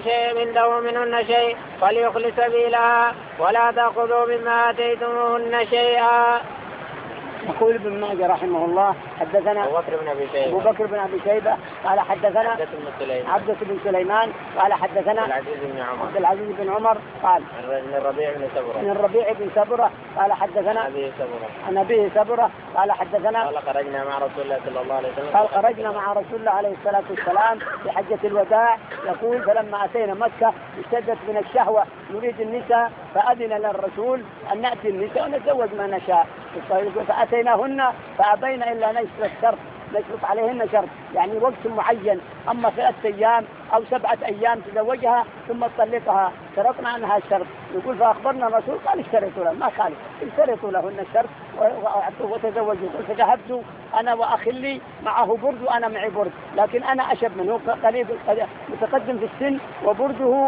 عنده منهن شيء فليخلص سبيلها ولا تأخذوا مما آتيتموهن شيئا. يقول ابن ماجه رحمه الله حدثنا أبو بكر بن أبي شيبة قال حدثنا عبد بن سليمان قال حدثنا عبد العزيز بن عمر قال من الربيع بن سبرة قال حدثنا عن أبيه سبرة قال حدثنا قال خرجنا مع رسول الله صلى الله عليه وسلم قال خرجنا مع رسول الله عليه الصلاة والسلام في حجة الوداع. يقول فلما أتينا مكة اشتدت من الشهوة نريد النساء فأذن لنا الرسول أن نأتي النساء ونتزوج ما نشاء، فأتيناهن فأبين إلا نشرط عليهن شرط يعني وقت معين، أما 3 أيام أو 7 أيام تزوجها ثم تطلقها، شرطنا عنها الشرط. يقول فأخبرنا الرسول قال اشترطوا له، ما خالف اشترطوا لهن الشرط وتزوجوا. فذهبت أنا وأخلي معه برد وأنا معي برد، لكن أنا أشب منه قريب متقدم في السن وبرده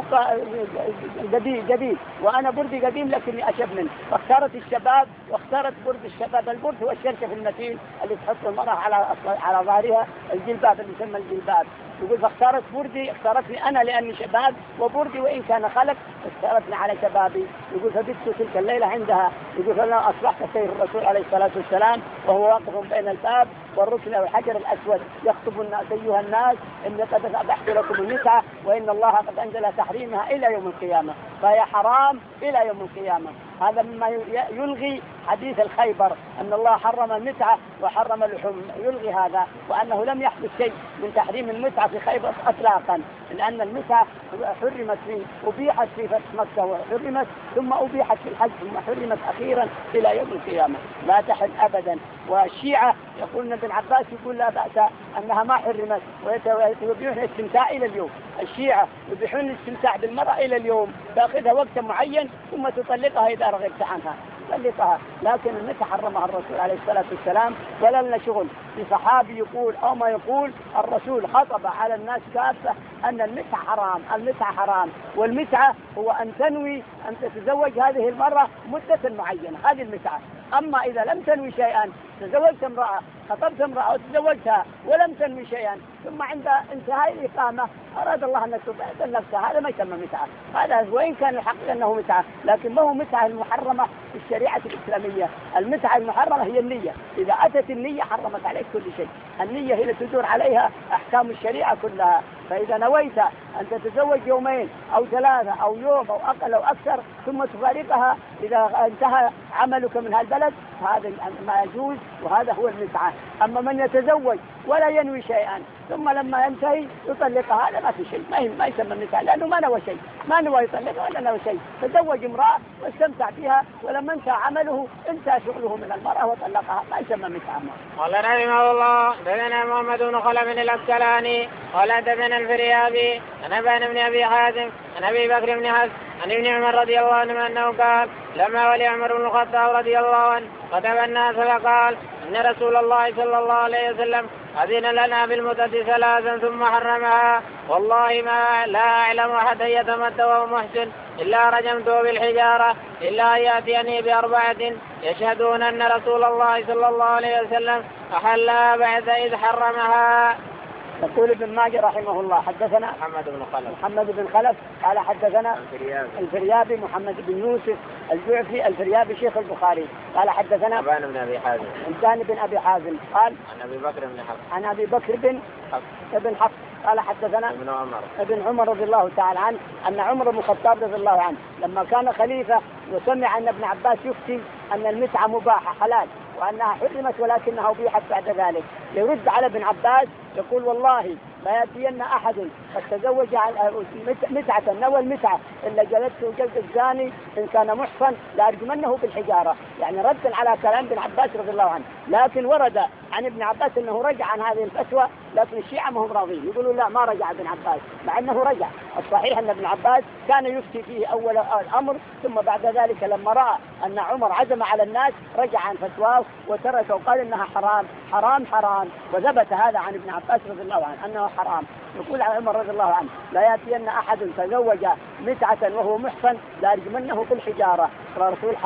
جديد وأنا بردي قديم لكني أشب منه، فاختارت الشباب واختارت برد الشباب. البرد هو الشرشف المتين اللي تحط المرأة على ظهرها، الجلباب اللي يسمى الجلباب. يقول فاختارت بردي، اختارتني أنا لأني شباب وبردي وإن كان خلق اختارتني على شبابي. يقول فبت تلك الليلة عندها. يقول فلما أصبحت سير الرسول عليه الصلاة والسلام وهو واقف بين الباب والركن والحجر الأسود يخطب الناس أيها الناس إني قد أبحت لكم المتعة وإن الله قد أنزل تحريمها إلى يوم القيامة، فهي حرام إلى يوم القيامة. هذا مما يلغي حديث الخيبر أن الله حرم المتعة وحرم اللحوم، يلغي هذا، وأنه لم يحدث شيء من تحريم المتعة في خيبر إطلاقا، لأن المتعة حرمت أبيحت في فتح مكة وحرمت ثم أبيحت في الحج ثم حرمت أخيرا إلى يوم القيامة، لا تحل أبدا. والشيعة يقولون ابن عباس يقول لا بأس أنها ما حرمت ويبيحون الاستمتاع إلى اليوم. الشيعة يبيحون الاستمتاع بالمرأة إلى اليوم، تأخذها وقت معين ثم تطلقها إذا رغبت عنها طلقها، لكن المتعة حرمها الرسول عليه الصلاة والسلام ولا لنا شغل بصحابي يقول أو ما يقول. الرسول خطب على الناس كافة أن المتعة حرام، المتعة حرام، والمتعة هو أن تنوي أن تتزوج هذه المرة مدة معينة، هذه المتعة. أما إذا لم تنوي شيئا، تزوجت امرأة، خطبت امرأة وتزوجتها ولم تنوي شيئا، ثم عند انتهاء الإقامة أراد الله أن تبعد نفسها، هذا ما يسمى متعة. هذا وإن كان الحقيقة أنه متعة، لكن ما هو متعة المحرمة في الشريعة الإسلامية. المتعة المحرمة هي النية، إذا أتت النية حرمت عليك كل شيء. النية هي التي تدور عليها أحكام الشريعة كلها. فإذا نويت أن تتزوج يومين أو ثلاثة أو يوم أو أقل أو أكثر ثم تفارقها إذا انتهى عملك من هالبلد، هذا ما يجوز وهذا هو المتعة. أما من يتزوج ولا ينوي شيئا ثم لما ينتهي يطلقها، هذا ما في شيء، ما يسمى متعة، لأنه ما نوى شيء، ما نوى يطلقها ولا نوى شيء. تزوج امرأة واستمتع بها ولما انتهى عمله انتهى شغله من المرأة وطلقها، ما يسمى متعة. قال رحمه الله دثنا محمد بن خلف الأسقلاني قال دثنا الفريابي عن أبان بن أبي حازم عن أبي بكر بن حفص عن ابن عمر رضي الله عنه أنه قال لما ولي عمر بن الخطاب رضي الله عنه خطب الناس فقال إن رسول الله صلى الله عليه وسلم أذن لنا بالمتة ثلاثا ثم حرمها، والله ما لا أعلم أحدا يتمتع وهو محسن إلا رجمته بالحجارة إلا يأتيني بأربعة يشهدون أن رسول الله صلى الله عليه وسلم أحلها بعد إذ حرمها. يقول ابن ماجه رحمه الله حدثنا محمد بن خلف قال حدثنا الفريابي محمد بن يوسف الجعفي الفريابي شيخ البخاري قال حدثنا أبان بن أبي حازم قال عن أبي بكر بن حفص قال حدثنا ابن عمر رضي الله تعالى عنه أن عمر بن الخطاب رضي الله عنه لما كان خليفة وسمع أن ابن عباس يفتي أن المتعة مباحة حلال وأنها حرمت ولكنها أبيحت بعد ذلك، يرد على ابن عباس يقول والله لا يأتين أحد قد تزوج متعة نوى المتعة إلا جلدته جلد الزاني إن كان محصن لأرجمنه بالحجارة، يعني رد على كلام ابن عباس رضي الله عنه. لكن ورد عن ابن عباس أنه رجع عن هذه الفتوى، لكن الشيعة ما هم راضين يقولوا لا ما رجع ابن عباس، مع أنه رجع. الصحيح أن ابن عباس كان يفتي فيه أول الأمر، ثم بعد ذلك لما رأى أن عمر عزم على الناس رجع عن فتواه وترك وقال إنها حرام حرام حرام، وثبت هذا عن ابن عباس رضي الله عنه أنه حرام. يقول عن عمر رضي الله عنه لا يأتين أحد تزوج متعة وهو محصن لأرجمنه بالحجارة، الرسول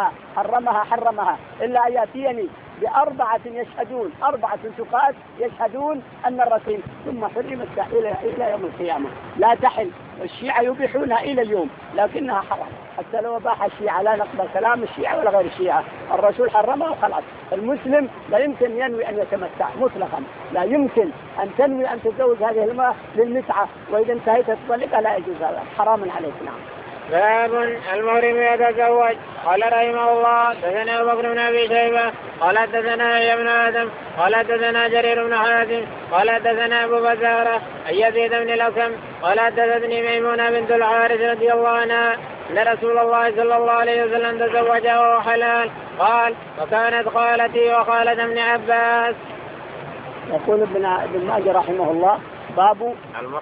حرمها إلا أن يأتيني بأربعة يشهدون، 4 سقاة يشهدون أن الرسول، ثم حرمت إلى يوم القيامة لا تحل. الشيعة يبيحونها إلى اليوم لكنها حرام، حتى لو باح الشيعة لا نقبل كلام الشيعة ولا غير الشيعة، الرسول حرمها وخلاص. المسلم لا يمكن ينوي أن يتمتع مطلقا، لا يمكن أن تنوي أن تتزوج هذه المرأة للمتعة وإذا انتهيت تطلقها لا يجوز، هذا حرام عليك. نعم. باب المحرم يتزوج. قال رحمه الله دثنا أبو بكر بن أبي شيبة قال دثنا يحيى بن آدم قال دثنا جرير بن حازم قال دثنا أبو بزارة عن يزيد بن الأكم قال دثتني ميمونة بنت الحارث رضي الله عنها أن رسول الله صلى الله عليه وسلم تزوجها وهو حلال، قال وكانت خالتي وخالة ابن عباس. يقول ابن ماجه رحمه الله باب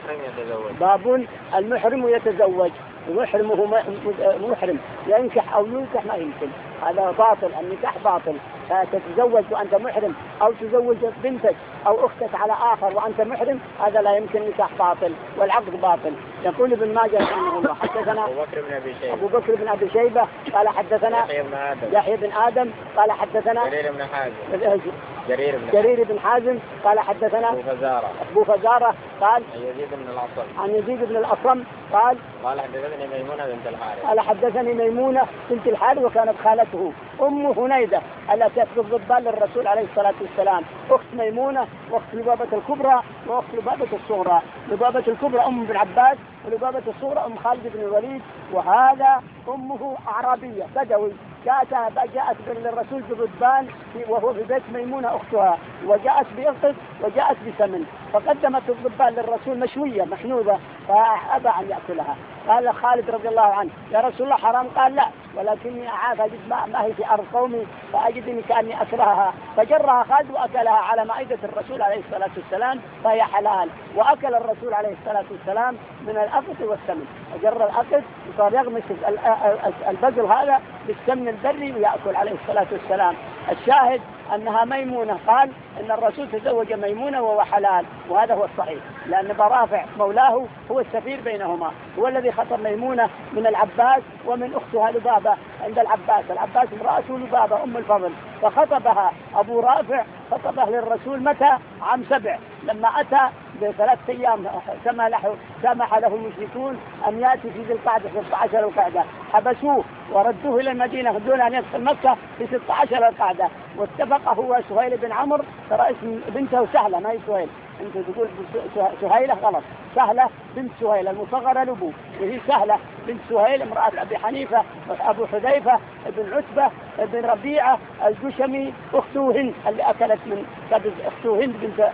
المحرم يتزوج. محرمه محرم ينكح أو ينكح ما يمكن، هذا باطل، النكاح باطل. تتزوج وأنت محرم أو تزوج بنتك أو أختك على آخر وأنت محرم، هذا لا يمكن، نكاح باطل والعقد باطل. يقول ابن ماجه رحمه الله حدثنا أبو بكر بن أبي شيبة قال حدثنا يحيى بن آدم قال حدثنا جرير بن حازم قال حدثنا أبو فزارة قال عن يزيد بن الأصم قال حدثني ميمونة بنت الحارث وكانت خالته أم هنيدة التي تفرض الضال للرسول عليه الصلاة والسلام، أخت ميمونة وأخت لبابة الكبرى وأخت لبابة الصغرى. لبابة الكبرى أم بن عباس ولبابة الصغرى أم خالد بن الوليد، وهذا أمه أعرابية بدوي جاءت للرسول بالرضبان وهو في بيت ميمونة أختها، وجاءت بإرطب وجاءت بسمن، فقدمت الضبان للرسول مشوية محنوبة فأبى أن يأكلها. قال خالد رضي الله عنه يا رسول الله حرام؟ قال لا، ولكني أعاف أجد ما هي في أرض قومي فأجدني كأني أكرهها، فجرها خالد وأكلها على مائدة الرسول عليه الصلاة والسلام فهي حلال. وأكل الرسول عليه الصلاة والسلام من الأقط والسمن، وجر الأقط وصار يغمس البقر هذا بالسمن البري ويأكل عليه الصلاة والسلام. الشاهد أنها ميمونة، قال إن الرسول تزوج ميمونة وهو حلال، وهذا هو الصحيح، لأن برافع مولاه هو السفير بينهما، هو الذي خطب ميمونة من العباس ومن أختها لبابة عند العباس امرأته لبابة أم الفضل، فخطبها أبو رافع خطبه للرسول متى؟ عام 7 لما أتى ب3 أيام سمح له المشركون أن يأتي في ذي القعدة 16 القعدة، حبسوه وردوه إلى المدينة دون أن يدخل مكة في 16 القعدة، واتفق هو سهيل بن عمرو، ترى اسم بنته سهلة ما هي سهيل، أنت تقول سهيلة غلط، سهلة بنت سهيل المصغرة لأبوه، وهي سهلة بنت سهيل امرأة أبي حنيفة أبو حذيفة ابن عتبة ابن ربيعة الجشمي أخته هند اللي أكلت من أخته هند بنت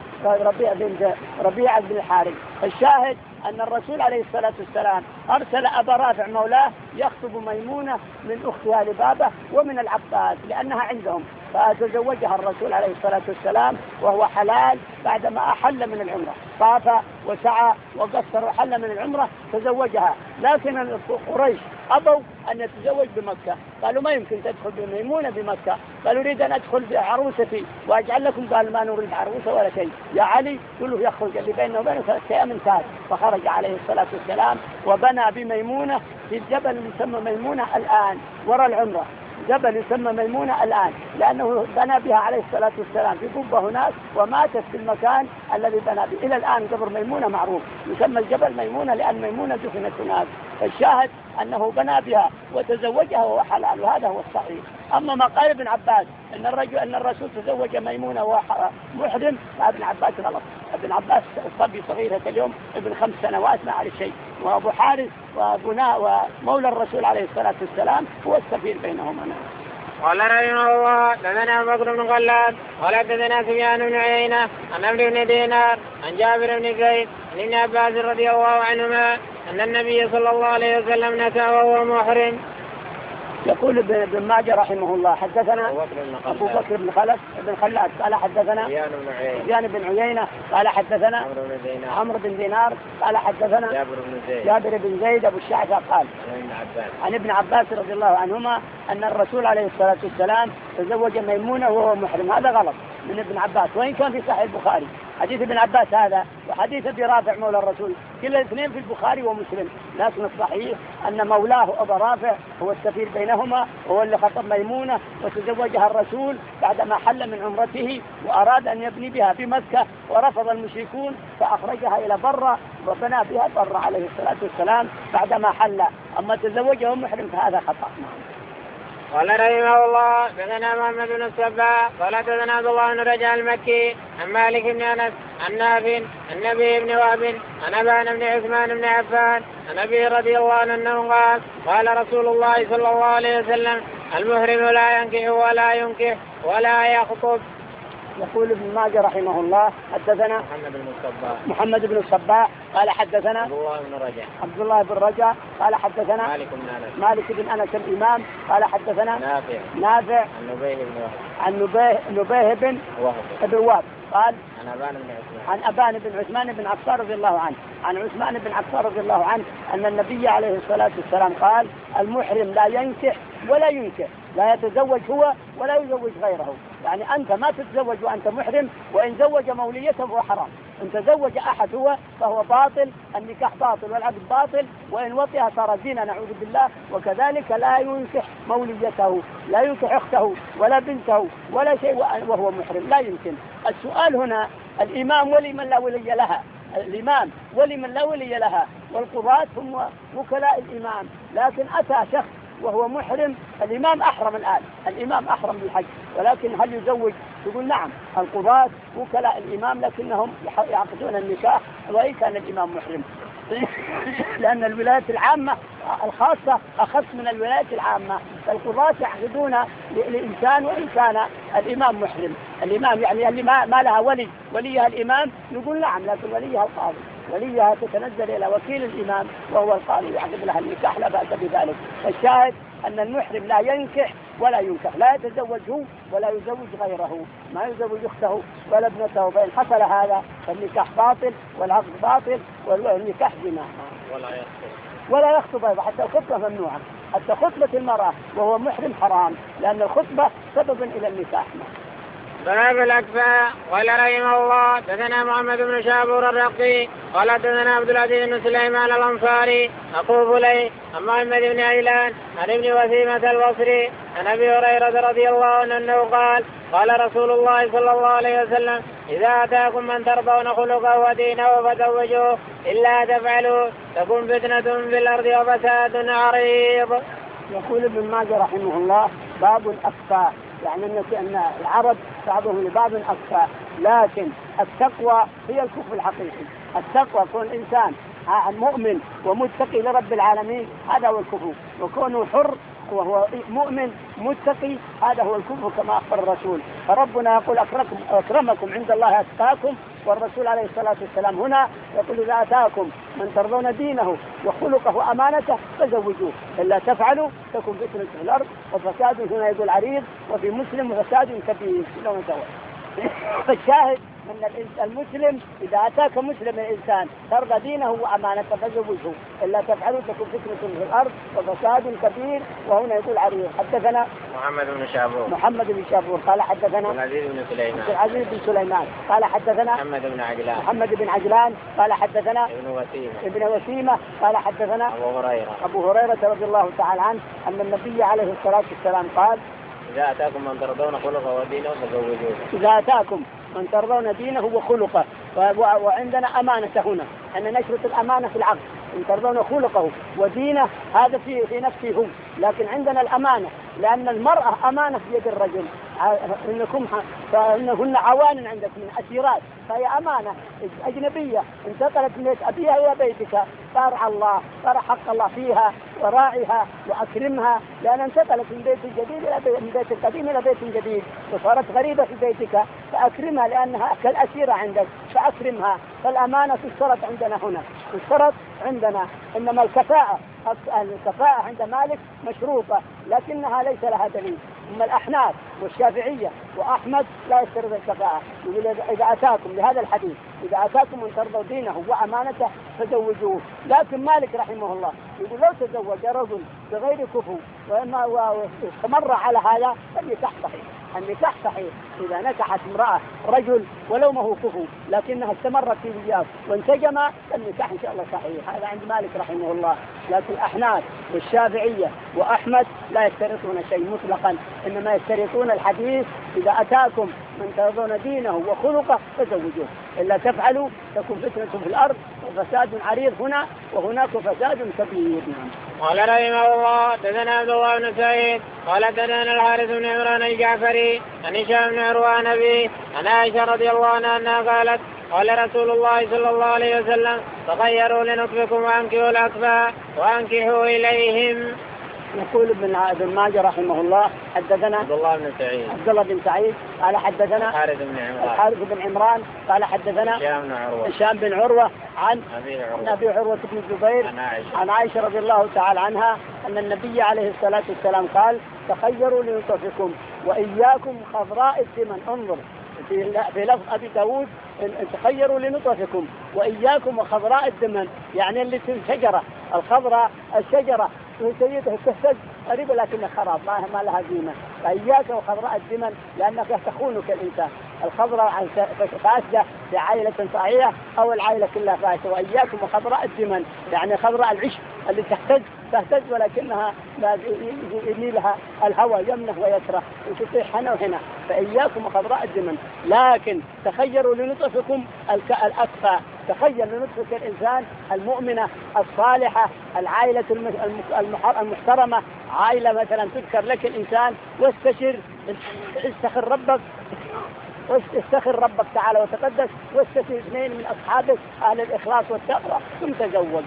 ربيعة بن الحارث. الشاهد أن الرسول عليه الصلاة والسلام أرسل أبا رافع مولاه يخطب ميمونة من أختها لبابة ومن العباس لأنها عندهم، فتزوجها الرسول عليه الصلاة والسلام وهو حلال بعدما أحل من العمرة، طاف وسعى وقصر وحل من العمرة تزوجها، لكن قريش أبوا أن يتزوج بمكة، قالوا ما يمكن تدخل بميمونة بمكة، قالوا أريد أن أدخل بعروستي وأجعل لكم، قال ما نريد عروسة ولا شيء، يا علي كله يخرج اللي بينه وبينه 3 أيام انتهى، فخرج عليه الصلاة والسلام وبنى بميمونة في الجبل يسمى ميمونة الآن وراء العمرة، جبل يسمى ميمونة الآن لأنه بنى بها عليه الصلاة والسلام في قبة هناك وماتت في المكان الذي بنى به، إلى الآن قبر ميمونة معروف يسمى الجبل ميمونة لأن ميمونة دفنت هناك، فالشاهد أنه بنى بها وتزوجها وهو حلال، وهذا هو الصحيح. أما ما قال ابن عباس أن الرسول تزوج ميمونة وهو محرم، ابن عباس غلط، ابن عباس صبي صغير اليوم ابن 5 سنوات ما عرف شيء، وأبو حارث ومولى الرسول عليه الصلاة والسلام هو السفير بينهما. قال رحمه الله دثنا بكر بن خلاد قال دثنا سفيان بن عيينة عن عمرو بن دينار عن جابر بن زيد عن ابن عباس رضي الله عنهما أن النبي صلى الله عليه وسلم نكى وهو محرم. يقول ابن ماجه رحمه الله حدثنا أبو بكر بن خلاد قال حدثنا سفيان بن عيينة قال حدثنا عمرو بن دينار قال حدثنا جابر بن زيد أبو الشعثاء قال عن ابن عباس رضي الله عنهما أن الرسول عليه الصلاة والسلام تزوج ميمونة وهو محرم، هذا غلط من ابن عباس، وإن كان في صحيح البخاري حديث ابن عباس هذا وحديث ابي رافع مولى الرسول كلا الاثنين في البخاري ومسلم، لكن الصحيح أن مولاه أبا رافع هو السفير بينهما، وهو اللي خطب ميمونة وتزوجها الرسول بعدما حل من عمرته وأراد أن يبني بها في مكة، ورفض المشركون فأخرجها إلى برة وبنى بها برة عليه الصلاة والسلام بعدما حل، أما تزوجها محرم فهذا خطأ. قال رحمه الله دثنا محمد بن الصباح قال دثنا عبد الله بن رجاء المكي عن مالك بن انس عن نافع عن النبي بن وهب عن ابان بن عثمان بن عفان عن ابي رضي الله عنه انه قال رسول الله صلى الله عليه وسلم المحرم لا ينكح ولا ينكح ولا يخطب. يقول ابن ماجه رحمه الله حدثنا محمد بن الصباح قال حدثنا عبد الله بن رجاء قال حدثنا مالك بن انس الامام قال حدثنا نافع عن نبيه بن وهب قال عن أبان بن عثمان بن عفان رضي الله عنه عن عثمان بن عفان رضي الله عنه أن النبي عليه الصلاة والسلام قال المحرم لا ينكح ولا ينكح، لا يتزوج هو ولا يزوج غيره، يعني أنت ما تتزوج وأنت محرم، وإن زوج موليته فهو حرام، إن تزوج أحد هو فهو باطل، النكاح باطل والعقد باطل، وإن وطئها صار زنا نعوذ بالله، وكذلك لا ينكح موليته، لا ينكح أخته ولا بنته ولا شيء وهو محرم، لا يمكن. السؤال هنا الإمام ولمن لا ولي لها، الإمام ولمن لا ولي لها، والقضاة هم وكلاء الإمام، لكن أتى شخص وهو محرم، الإمام أحرم الآن، الإمام أحرم بالحج، ولكن هل يزوج؟ تقول نعم، القضاة وكلاء الإمام لكنهم يعقدون النكاح وإن كان الإمام محرم لأن الولايات العامة الخاصة أخص من الولايات العامة، فالقضاة يعقدون لإنسان وإن كان الإمام محرم، الإمام يعني اللي ما لها وليها الإمام نقول نعم، لكن وليها القاضي، وليها تتنزل إلى وكيل الإمام وهو القاضي يعقد لها النكاح، لا بأس بذلك. الشاهد أن المحرم لا ينكح ولا ينكح، لا يتزوج هو ولا يزوج غيره، ما يزوج أخته ولا ابنته، فإن حصل هذا فالنكاح باطل والعقد باطل والنكاح زنا. ولا يخطب أيضا، حتى الخطبة ممنوعة، حتى خطبة المرأة وهو محرم حرام، لأن الخطبة سبب إلى النكاح. باب الأكفاء. قال رحمه الله دثنا محمد بن شابور الرقي قال دثنا عبد العزيز بن سليمان الأنصاري أخو فلي عن محمد بن عيلان عن ابن وسيمة البصري عن أبي هريرة رضي الله عنه أنه قال قال رسول الله صلى الله عليه وسلم إذا أتاكم من ترضون خلقه ودينه فزوجوه إلا تفعلوا تكن فتنة في الأرض وفساد عريض. يقول ابن ماجه رحمه الله باب الأكفاء، يعني أن العرب بعضهم لبعض أكفاء، لكن التقوى هي الكفء الحقيقي. التقوى كون إنسان مؤمن ومتقي لرب العالمين هذا هو الكفء، وكونه حر وهو مؤمن متقي هذا هو الكفء كما أخبر الرسول. فربنا يقول أكرمكم عند الله أتقاكم، والرسول عليه الصلاة والسلام هنا يقول إذا أتاكم من ترضون دينه وخلقه وأمانته فزوجوه إلا تفعلوا تكون فتنة في الأرض وفساد، هنا يقول عريض، وفي مسلم فساد كبير. فالشاهد من المسلم إذا أتاك مسلم الإنسان ترضى دينه وأمانته فزوجه إلا تفعلوا تكون فتنة في الأرض وفساد كبير، وهنا يقول عريض. حدثنا محمد بن شابور قال حدثنا العزيز بن سليمان قال حدثنا محمد بن عجلان قال حدثنا ابن وسيمة قال حدثنا أبو هريرة رضي الله تعالى عنه أن النبي عليه الصلاة والسلام قال إذا أتاكم من ترضون خلقه ودينه فزوجوه. إذا أتاكم من ترضون دينه وخلقه، وعندنا أمانة هنا أن نشرط الأمانة في العقد، من ترضون خلقه ودينه هذا في نفسه هو، لكن عندنا الأمانة لأن المرأة أمانة في يد الرجل، فإنهن عوان عندك من أسيرات، فهي أمانة أجنبية انتقلت من بيت أبيها إلى بيتك، فارع الله فارع حق الله فيها وراعيها وأكرمها، لأن انتقلت من بيت الجديد إلى من بيت القديم إلى بيت جديد وصارت غريبة في بيتك، فأكرمها لأنها كالأسيرة عندك فأكرمها. فالأمانة تشترط عندنا هنا، تشترط عندنا، إنما الكفاءة عند مالك مشروطة لكنها ليس لها دليل. أما الأحناف والشافعية وأحمد لا يشترط الكفاءة، يقول إذا أتاكم لهذا الحديث إذا أتاكم من ترضوا دينه وأمانته فزوجوه. لكن مالك رحمه الله يقول لو تزوج رجل بغير كفو واستمر على هذا فالنكاح صحيح. النكاح صحيح إذا نكحت امرأة رجل ولو ما هو كفو لكنها استمرت في الزواج وانسجم فالنكاح إن شاء الله صحيح. هذا عند مالك رحمه الله. لكن الأحناف والشافعية وأحمد لا يشترطون شيء مطلقا، إنما يشترطون الحديث إذا أتاكم من ترضون دينه وخلقه فزوجوه إلا تفعلوا تكون فتنة في الأرض وفساد عريض هنا وهناك فساد كبير. قال رحمه الله دثنا عبد الله بن سعيد قال دثنا الحارث بن عمران الجعفري عن هشام بن عروان أبيه عن عائشة رضي الله عنها أنها قالت قال رسول الله صلى الله عليه وسلم تخيروا لنطفكم وأنكحوا الأكفاء وأنكحوا إليهم. يقول ابن ماجه رحمه الله حدثنا عبد الله بن سعيد قال حدثنا الحارث بن عمران قال حدثنا هشام بن عروة عن أبي عروة بن الزبير عن عائشة رضي الله تعالى عنها أن النبي عليه الصلاة والسلام قال تخيروا لنطفكم وإياكم خضراء الثمن. انظر في لفظ أبي داود تخيروا لنطفكم وإياكم وخضراء الدمن، يعني اللي شجرة الخضراء الشجرة سيدها تهتز قريبا لكنها خراب ما لها قيمة، فإياك وخضراء الدمن لأنك تخونك الإنسان. الخضراء فاسدة في عائلة صحيحة أو العائلة كلها فاسدة، وإياكم وخضراء الدمن يعني خضراء العشب اللي تهتز ولكنها يميلها الهواء يمنه ويسره وتطيح هنا وهنا، فإياكم وخضراء الدمن. لكن تخيروا لنطفكم الأكفاء، تخيل لنطفك الإنسان المؤمنة الصالحة العائلة المحترمة، عائلة مثلا تذكر لك الإنسان واستخر ربك تعالى وتقدس واستخر اثنين من أصحابك أهل الإخلاص والتقوى ثم تزوج.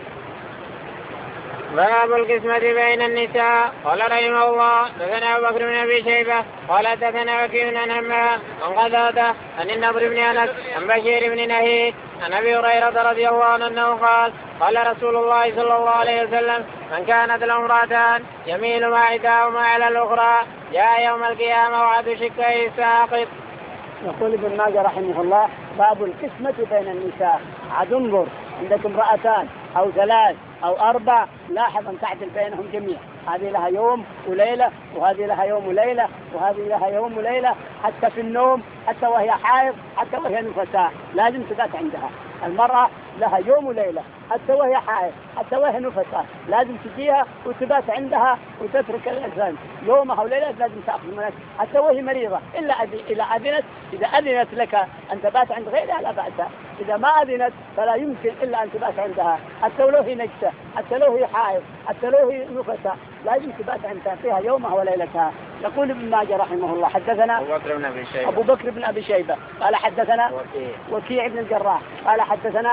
باب القسمة بين النساء. قال رحمه الله دثنا أبو بكر بن أبي شيبة قال دثنا وكيع عن همام عن قتادة عن النضر بن أنس عن بشير بن نهيك عن أبي هريرة رضي الله عنه أنه قال قال رسول الله صلى الله عليه وسلم من كانت له امرأتان يميل ما إحداهما على الأخرى جاء يوم القيامة وعد شقيه ساقط. يقول ابن ماجه رحمه الله باب القسمة بين النساء. عاد انظر عندك امرأتان أو ثلاث أو أربع لاحظ أن تعدل بينهم جميعا، هذه لها يوم وليلة، وهذه لها يوم وليلة، وهذه لها يوم وليلة، حتى في النوم، حتى وهي حائض، حتى وهي نفساء لازم تبات عندها. المرأة لها يوم وليلة حتى وهي حائض، حتى وهي نفساء لازم تجيها وتبات عندها وتترك الإنسان يومها وليلة، لازم تأخذ منك حتى وهي مريضة، إلا أذنت. إذا أذنت لك أن تبات عند غيرها لا بأس، إذا ما أذنت فلا يمكن إلا أن تبات عندها، حتى ولو هي نجسة، حتى لو هي حائض، حتى لو هي نفساء لازم تبات عندها فيها يومها وليلتها. يقول ابن ماجه رحمه الله حدثنا أبو بكر بن أبي شيبة قال حدثنا وكيع بن الجراح قال حدثنا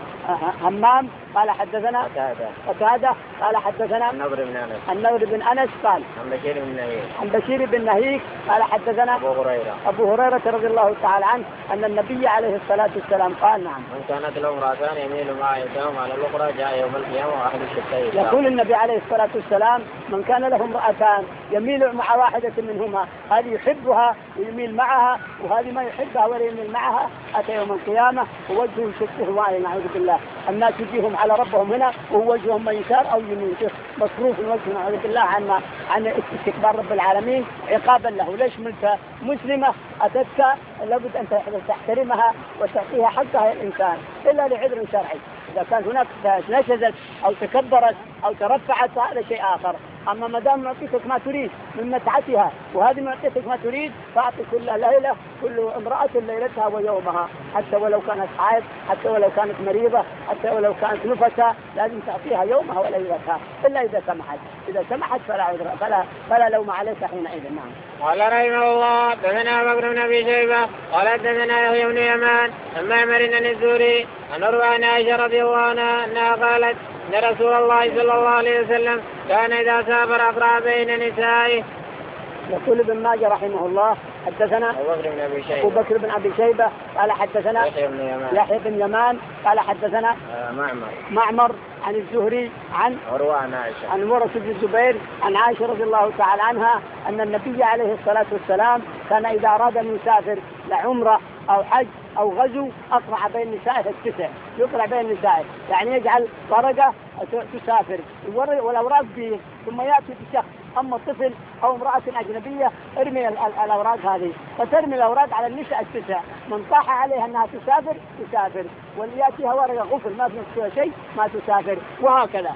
همام قال حدثنا قتادة قال حدثنا النضر بن أنس قال عن بشير بن نهيك قال حدثنا أبو هريرة رضي الله تعالى عنه أن النبي عليه الصلاة والسلام قال نعم من كانت له امرأتان يميل مع إحداهما على الأخرى جاء يوم القيامة وأحد الشقين. يقول النبي عليه الصلاة والسلام من كان له امرأتان يميل مع واحدة منهما، هذه يحبها ويميل معها، وهذه ما يحبها ولا يميل معها، أتى يوم القيامة ووجهه شقه واعي نعوذ بالله. الناس يجيهم على ربهم هنا وهو وجههم ميسار أو يمين، مصروف الوجه نعوذ بالله عن استكبار رب العالمين عقابا له. ليش منك مسلمة أتتك لابد أن تحترمها وتعطيها حقها الإنسان إلا لعذر شرعي. إذا كان هناك نشزت أو تكبرت أو ترفعت هذا شيء آخر. أما ما دام معطيتك ما تريد من متعتها وهذه معطيتك ما تريد فأعطي كل ليلة كل امرأة ليلتها ويومها، حتى ولو كانت حائض، حتى ولو كانت مريضة، حتى ولو كانت نفسها لازم تعطيها يومها وليلتها إلا إذا سمحت. إذا سمحت فلا عذر فلا لوم عليك حينئذ. نعم. قال رحمه الله دثنا بكر بن أبي شيبة قال دثنا يحيى بن يمان عن معمر بن الزهري عن عروة عن عائشة رضي الله عنها أنها قالت ان رسول الله صلى الله عليه وسلم كان اذا سافر اقرأ بين نسائه. يقول ابن ماجه رحمه الله حدثنا أبو بكر بن أبي شيبة قال حدثنا يحيى بن يمان قال حدثنا معمر عن الزهري عن عروة بن الزبير عن عائشة رضي الله تعالى عنها أن النبي عليه الصلاة والسلام كان إذا أراد أن يسافر لعمرة أو حج أو غزو أقرع بين نسائه التسع، يقرع بين نسائه يعني يجعل ورقة تسافر والأوراق فيه ثم يأتي بشخص أما طفل أو امرأة أجنبية ارمي الأوراق هذه، فترمي الأوراق على النساء التسع، من طاح عليها أنها تسافر واللي يأتيها ورقة غفل ما فيها شيء ما تسافر، وهكذا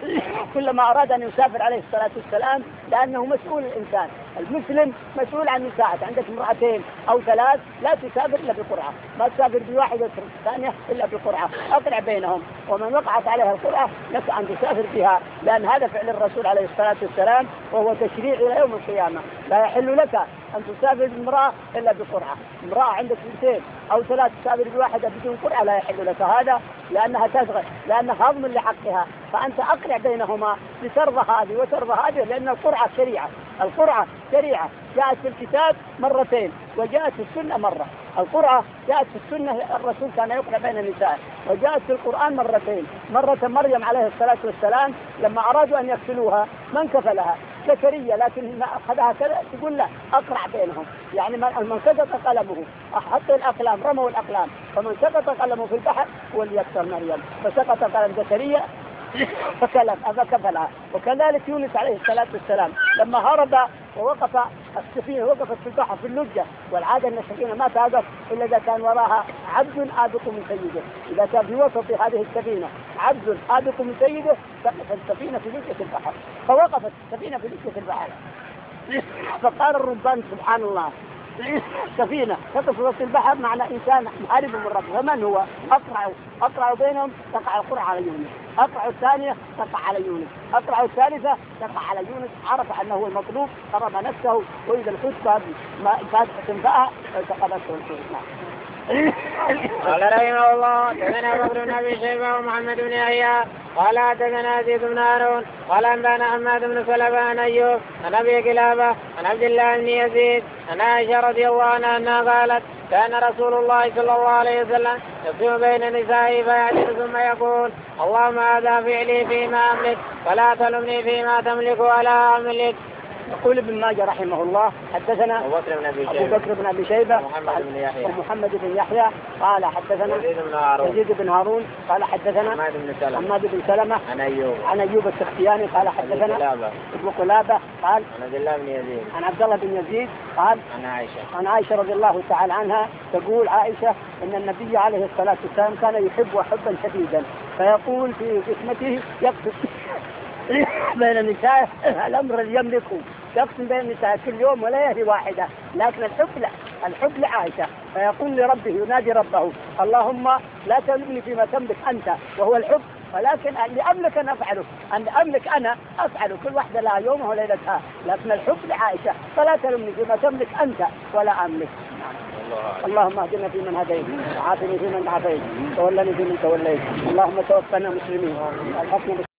كلما أراد أن يسافر عليه الصلاة والسلام لأنه مسؤول الإنسان المسلم مسؤول عن نساء. عندك امرأتين أو ثلاث لا تسافر إلا بقرعة، ما تسافر بواحدة ثانية إلا بقرعة، أقرع بينهم ومن وقعت عليها القرعة لك أن تسافر بها، لأن هذا فعل الرسول عليه الصلاة والسلام وهو تشريع إلى يوم القيامة. لا يحل لك أن تسافر بامرأة إلا بقرعة، امرأة عندك اثنتين أو ثلاث تسافر بواحدة بدون قرعة لا يحل لك هذا، لأنها تزغر لأنها هضم لحقها، فأنت أقرع بينهما لترضى هذه وترضى هذه، لأن القرعة شريعة، القرعة شريعة جاءت في الكتاب مرتين وجاءت في السنة مرة. القرعة جاءت في السنة الرسول كان يقرع بين النساء، وجاءت في القرآن مرتين، مرة مريم عليه الصلاة والسلام لما أرادوا أن يقتلوها من كفلها؟ زكريا، لكن أخذها كذا تقول لا أقرع بينهم، يعني من سقط قلمه أحط الأقلام رموا الأقلام، فمن سقط قلمه في البحر هو اللي يكسر مريم، فسقط قلم زكريا فكفلها. وكذلك يونس عليه الصلاة والسلام لما هرب ووقف السفينة وقفت في البحر في اللجة، والعادة أن السفينة ما توقف إلا إذا كان وراها عبد آبق من سيده، إذا كان في وسط هذه السفينة عبد آبق من سيده وقفت السفينة في لجة البحر، فوقفت السفينة في لجة البحر فقال الرهبان سبحان الله سفينة تقف في وسط البحر معنى إنسان محارب من ربه، فمن هو؟ أقرعوا بينهم تقع القرعة على يونس، أقرعوا الثانية تقع على يونس، أقرعوا الثالثة تقع على يونس، عرف أنه هو المطلوب قرب نفسه وإذا الحسبة فاتحة تنفعها فالتقبته الحسبة. قال رحمه الله دثنا بكر بن أبي شيبة ومحمد بن يحيى قال حدثنا زيد بن هارون قال أنبانا حماد بن سلمة عن أيوب عن أبي كلابة عن عبد الله بن يزيد عن عائشة رضي الله عنها أنها قالت كان رسول الله صلى الله عليه وسلم يقسم بين نسائه فيعدل ثم يقول اللهم هذا فعلي فيما أملك ولا تلمني فيما تملك ولا أملك. يقول ابن ماجه رحمه الله حدثنا أبو بكر بن أبي شيبة ومحمد بن يحيى قال حدثنا يزيد بن هارون قال حدثنا حماد بن سلمة عن أيوب السختياني قال حدثنا ابن قلابة قال عن عبد الله بن يزيد قال عن عائشة رضي الله تعالى عنها تقول عائشة إن النبي عليه الصلاة والسلام كان يحب حبا شديدا فيقول في قسمته يقسم بين النساء الأمر اللي يملكه يقسم بين النساء كل يوم ولا يهدي واحدة لكن الحب لعائشة فيقول لربه ينادي ربه اللهم لا تملكني فيما تملك أنت وهو الحب ولكن اللي أملك أنا أفعله أن أملك أنا أفعله كل واحدة لها يومها وليلتها لكن الحب لعائشة فلا تلمني فيما تملك أنت ولا أملك. اللهم اهدنا فيمن هديت وعافني فيمن عافيت وتولني فيمن توليت اللهم توفنا مسلمين.